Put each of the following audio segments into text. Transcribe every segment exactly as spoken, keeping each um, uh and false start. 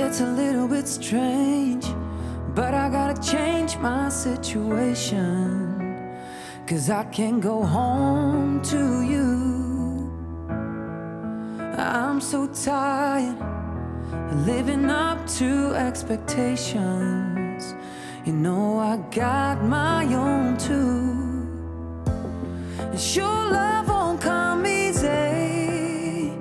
It's a little bit strange, but I gotta change my situation, 'cause I can't go home to you. I'm so tired of living up to expectations. You know I got my own too. And sure, love won't come easy,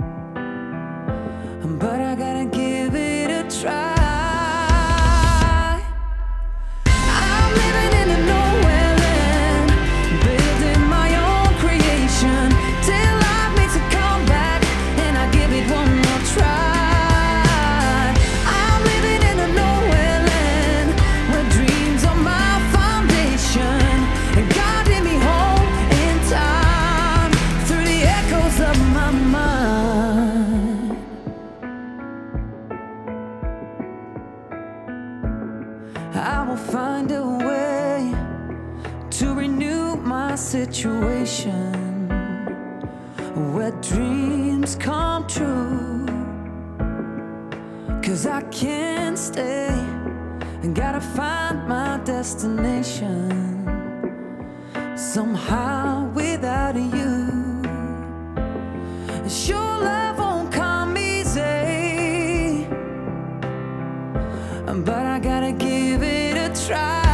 but I gotta give it a try. I'm living in a nowhere land, building my own creation, till life makes a comeback and I give it one more try. I'm living in a nowhere land, where dreams are my foundation, and God hit me home in time through the echoes of my mind. I will find a way to renew my situation, where dreams come true. 'Cause I can't stay, and gotta find my destination somehow without you. Sure, love won't come easy, but I gotta give it a try.